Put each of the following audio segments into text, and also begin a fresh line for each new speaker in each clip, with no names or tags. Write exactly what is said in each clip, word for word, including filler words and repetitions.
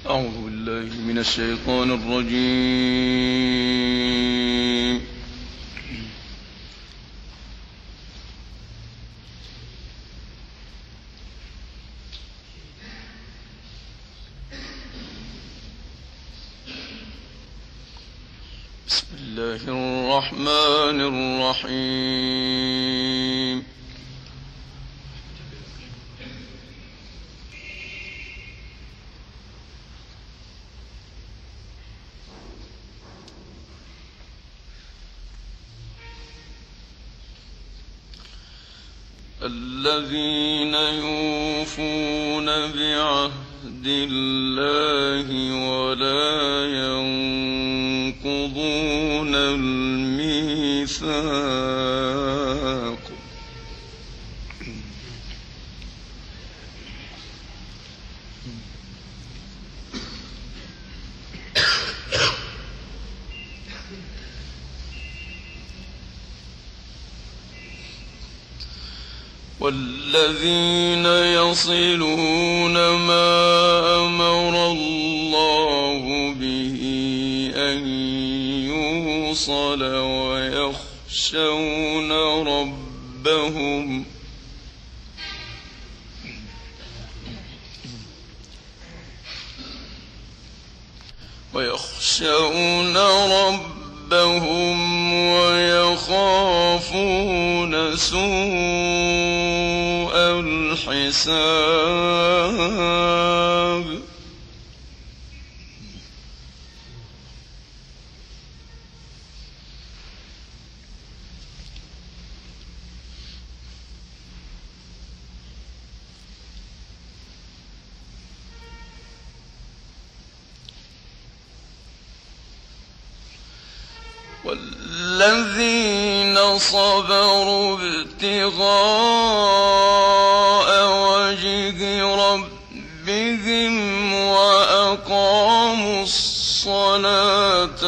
أعوذ بالله من الشيطان الرجيم. بسم الله الرحمن الرحيم. الذين يوفون بعهد الله ولا ينقضون الميثاق والذين يصلون ما أمر الله به أن يوصل ويخشون ربهم ويخشون ربهم ويخافون سوء الحساب والذين صبروا ابتغاء وجه ربهم وأقاموا الصلاة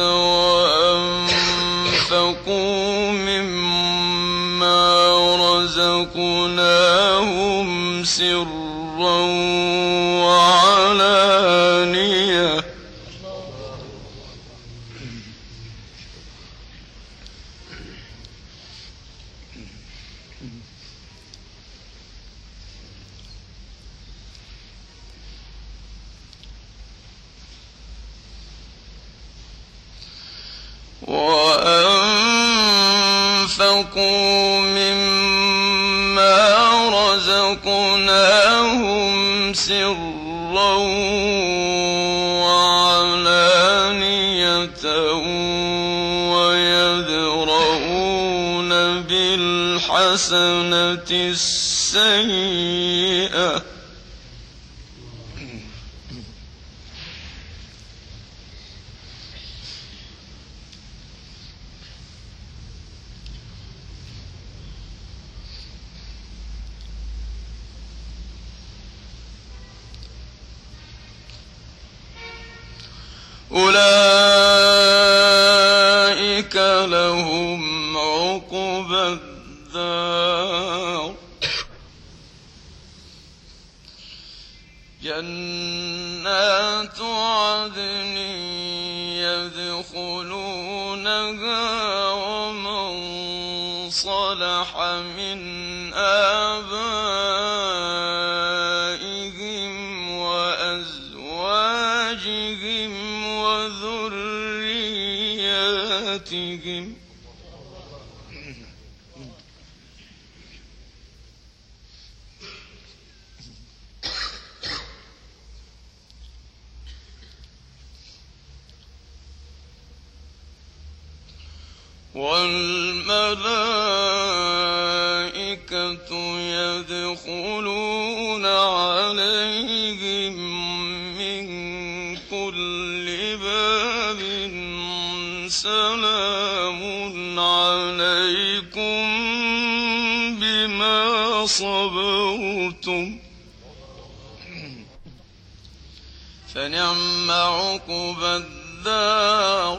وأنفقوا مما رزقناهم سرا وعلانية وأنفقوا مما رزقناهم سرا وعلانية ويدرؤون بالحسنة السيئة أولئك لهم عقبى الدار جنات عدن يدخلونها ومن صلح من آبائهم وأزواجهم وذرياتهم والملائكة يدخلون عليهم من كل باب سلام عليكم بما صبرتم فنعم عقبى الدار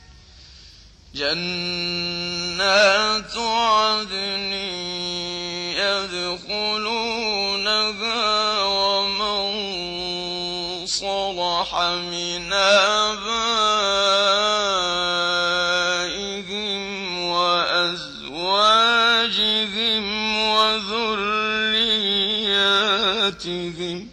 جنات عدن يدخلونها ومن صلح من آبائهم وأزواجهم وذرياتهم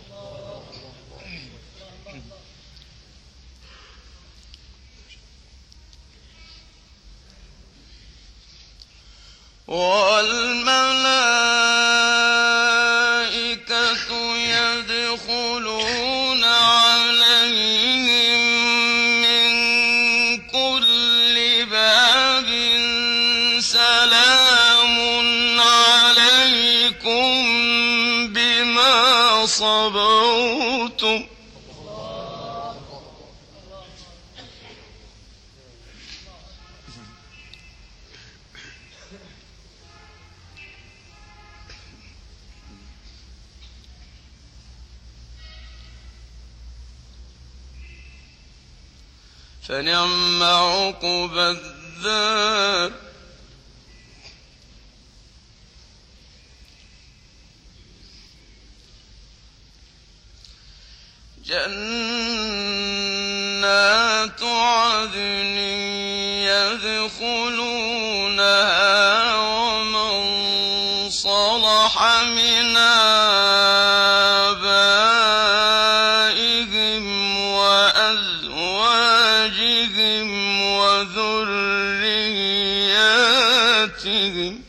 والملائكة يدخلون عليهم من كل باب سلام عليكم بما صبرتم فنعم عقبى الدار جنات عدن يدخلونها ومن صلح من آبائهم وأزواجهم وذرياتهم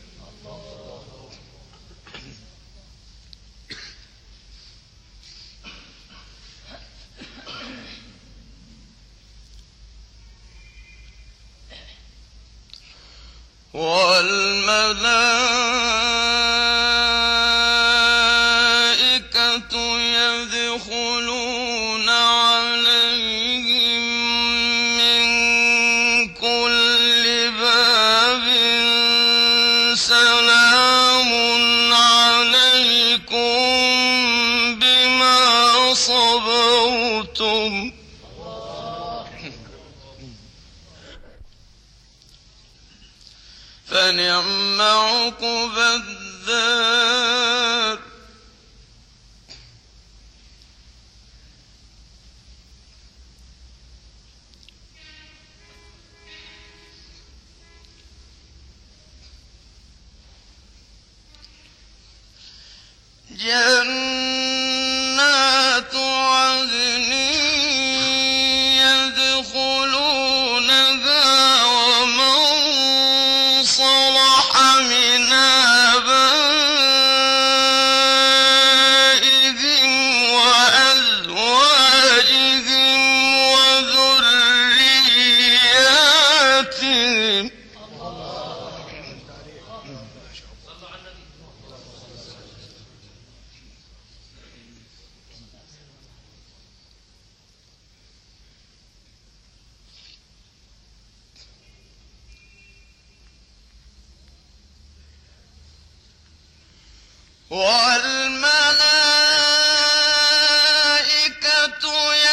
والملائكة يدخلون عليهم من كل باب سلام عليكم بما صبرتم فنعم عقبى الدار جنات عدن يدخلونها ومن صلح من آبائهم وأزواجهم وذرياتهم والملائكة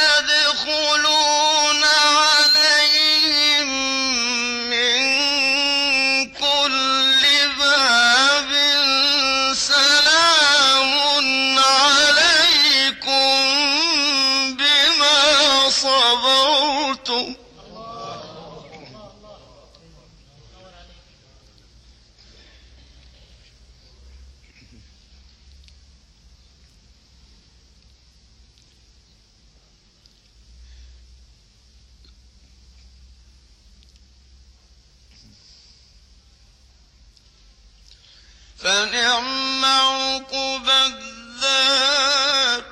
يدخلون عليهم من كل باب سلام عليكم بما صبرتم فنعم عقبى الدار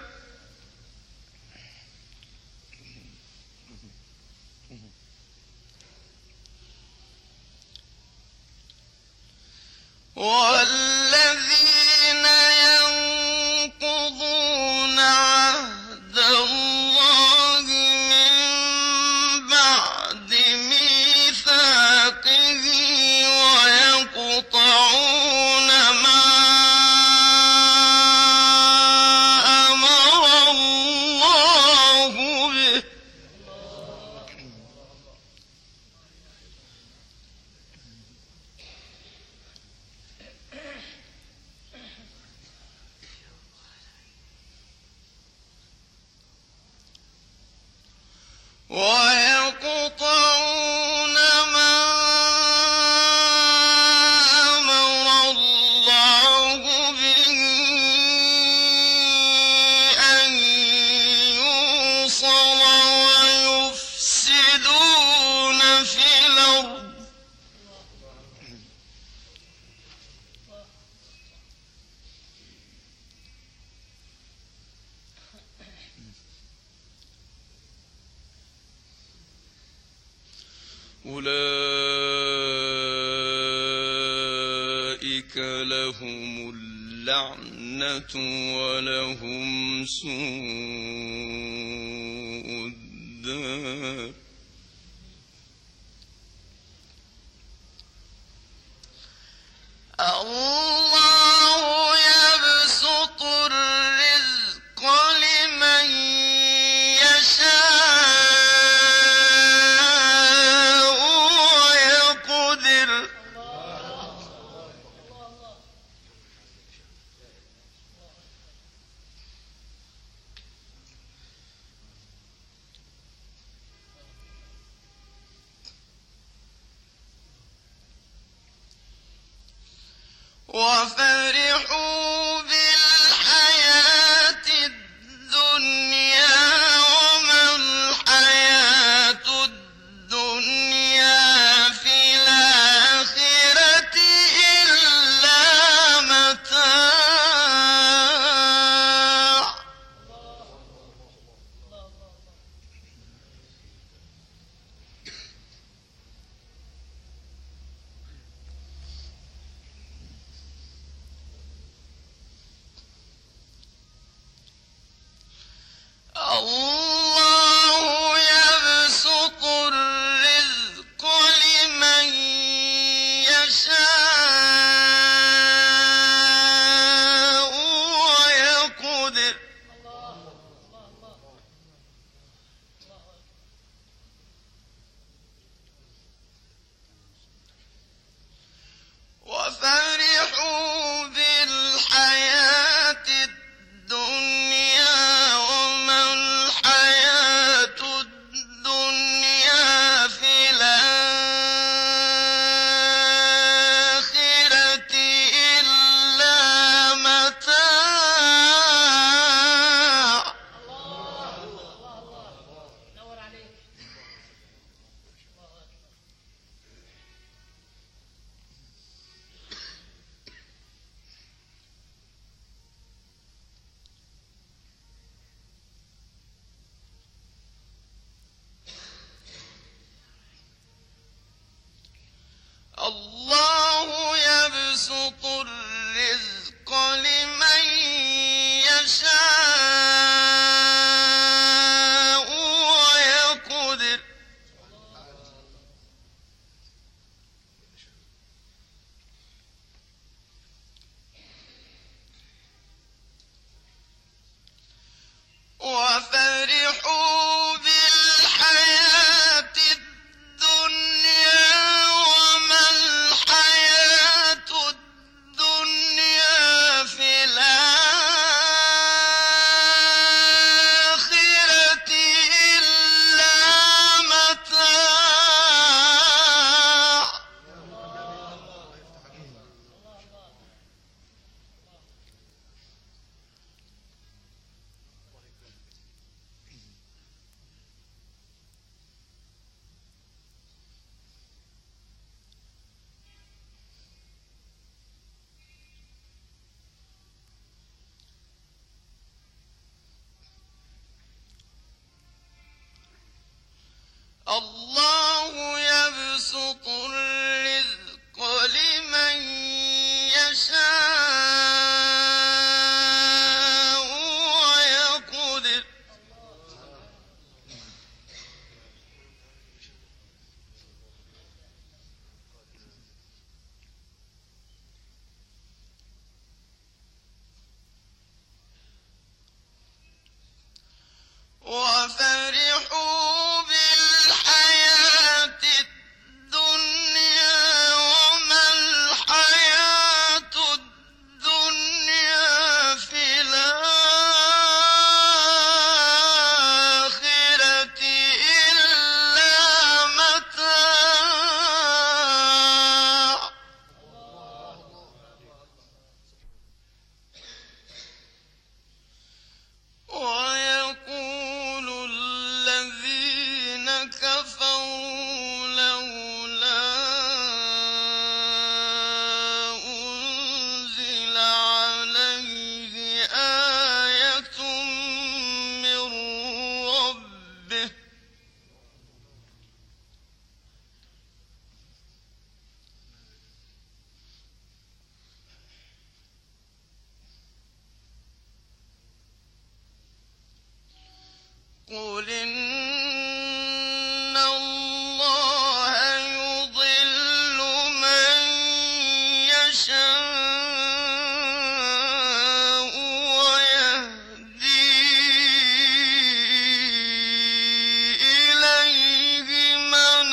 والذين ينقضون عهد الله من بعد ميثاقه ويقطعون ما أولئك لهم اللعنة ولهم سوء الدار. الله يبسط الرزق لمن يشاء ويقدر. وفرحوا بالحياة الدنيا وما الحياة الدنيا في الآخرة إلا متاع. الله يبسط الرزق لمن يشاء ويقدر. وفرحوا بالحياة الدنيا وما الحياة الدنيا في الآخرة إلا متاع. الله يبسط الرزق لمن يشاء ويقدر. وفرحوا بالحياة الدنيا وما الحياة الدنيا في الآخرة إلا متاع. الله يبسط الرزق لمن يشاء ويقدر. وفرحوا بالحياة قل إن الله يضل من يشاء ويهدي إليه من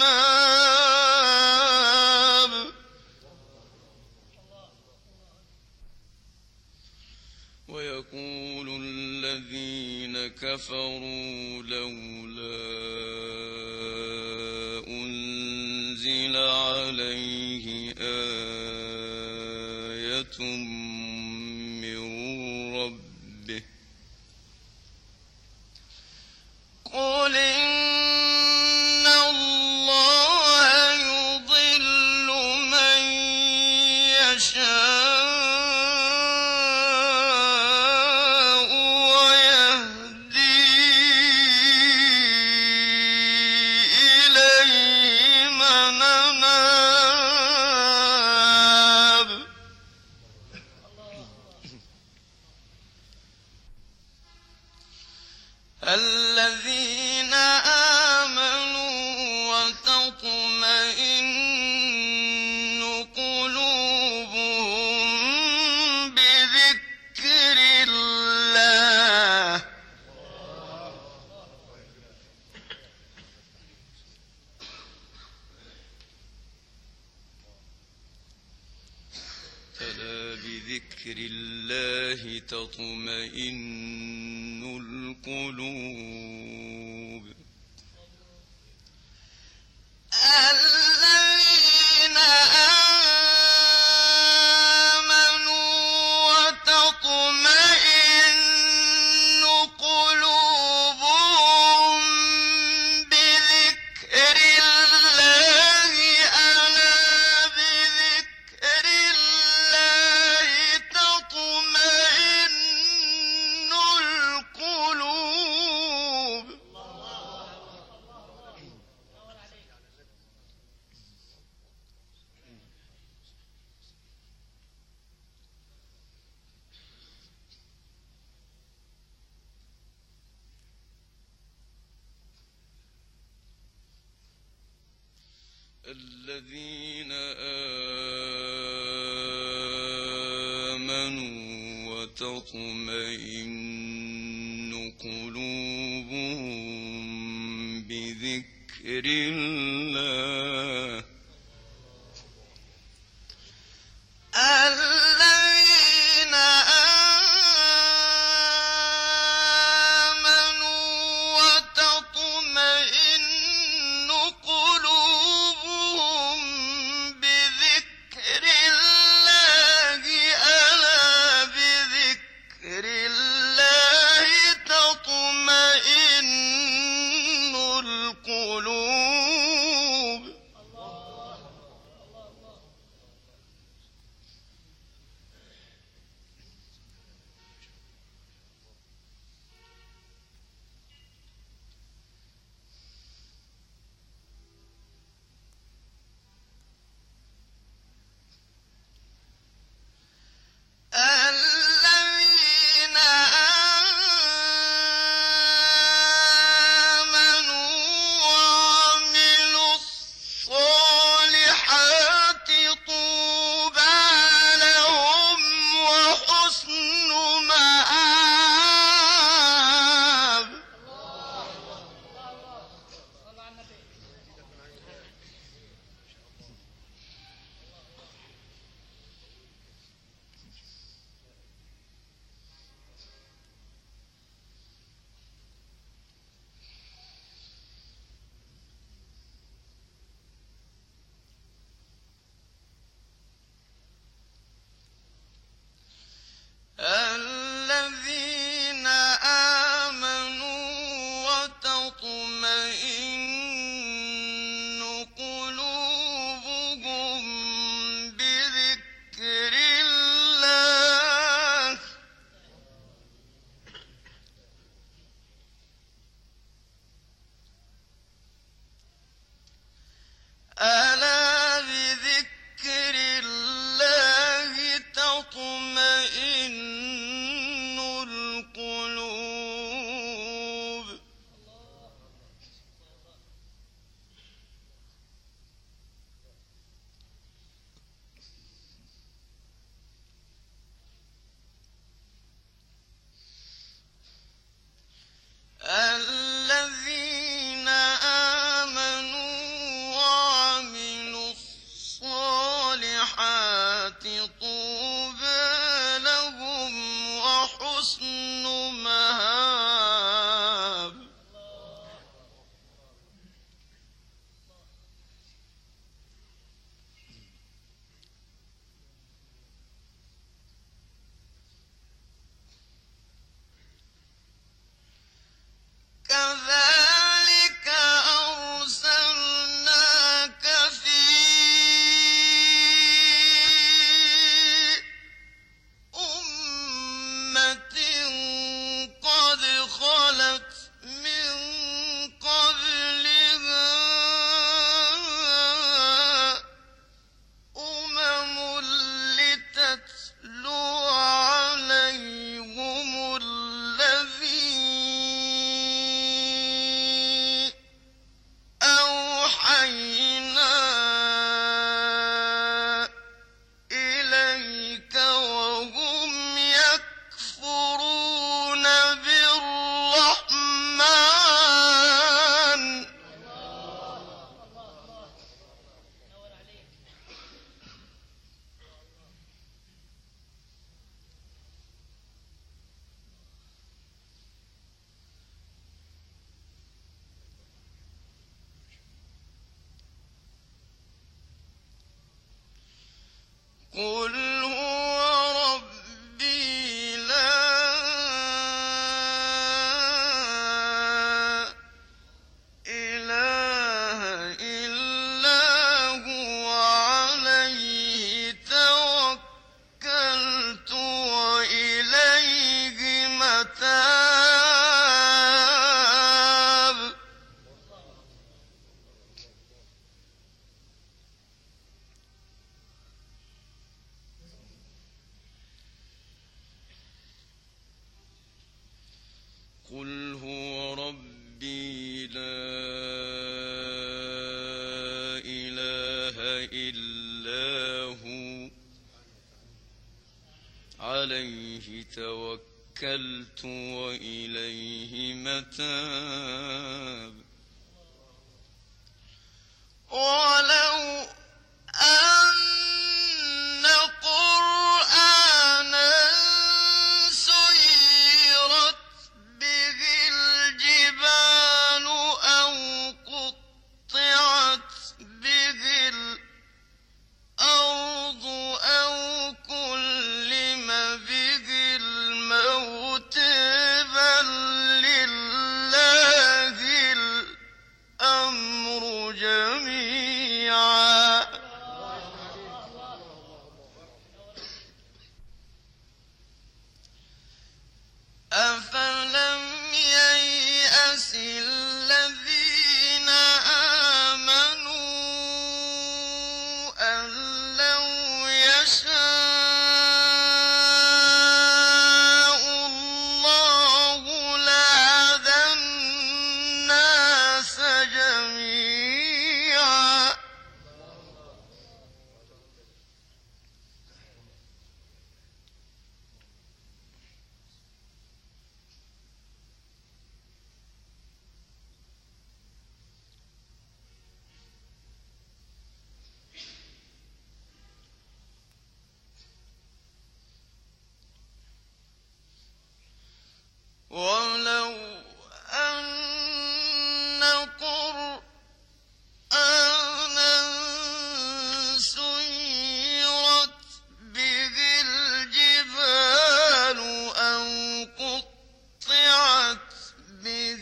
أناب ويقول الذين كفروا لولا أنزل عليه آية من ربه قل إن الله يضل من يشاء الذين آمنوا وتطمئن قلوبهم بذكر الله ألا بذكر الله تطمئن القلوب الذين آمنوا وتطمئن قلوبهم بذكر الله ألا بذكر الله تطمئن القلوب الذين آمنوا وتطمئن قلوبهم بذكر الله الذين آمنوا وتطمئن قلوبهم بذكر الله ألا بذكر الله تطمئن القلوب قل هو ربي لا إله إلا هو عليه توكلت وإليه متاب قل هو ربي لا إله إلا هو عليه توكلت وإليه متاب ولو أن قرآنا سيرت به الجبال أو قطعت به الأرض أو كلم به الموت بل لله الأمر جميعا أفلم ييأس الذين آمنوا أن لو يشاء الله لهدى الناس جميعا ولو أن قرآنا سيرت به الجبال أو قطعت به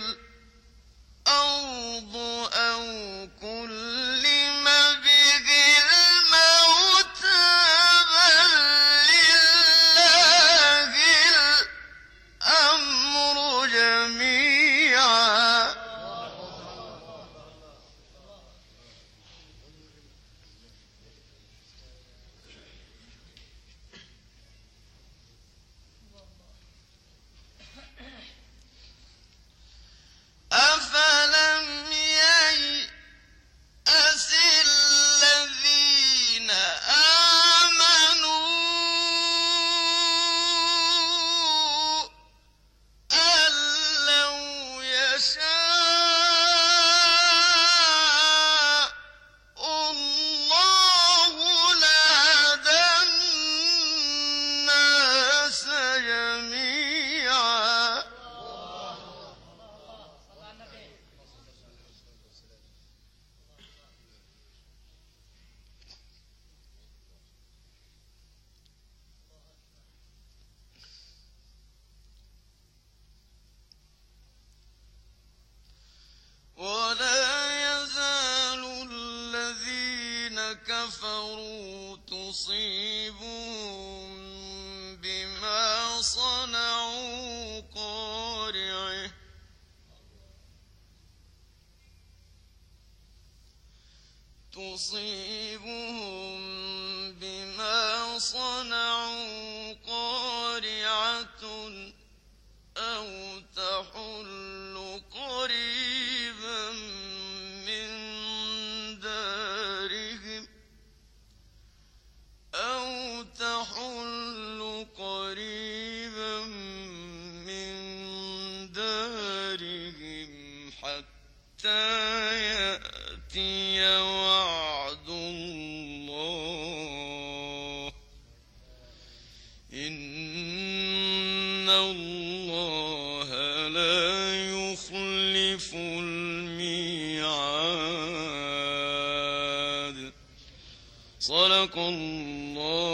الأرض أو كلم به الموت بل لله الأمر جميعا أفلم ييأس الذين آمنوا أن لو يشاء الله لهدى الناس جميعا ولا يزال الذين كفروا تصيبهم بما صنعوا قارعة تصيبهم بما صنعوا قارعة أو تحل قريبا من دارهم أو تحل قريبا من دارهم حتى يأتي وعد الله إن الله لا يخلف الميعاد صدق الله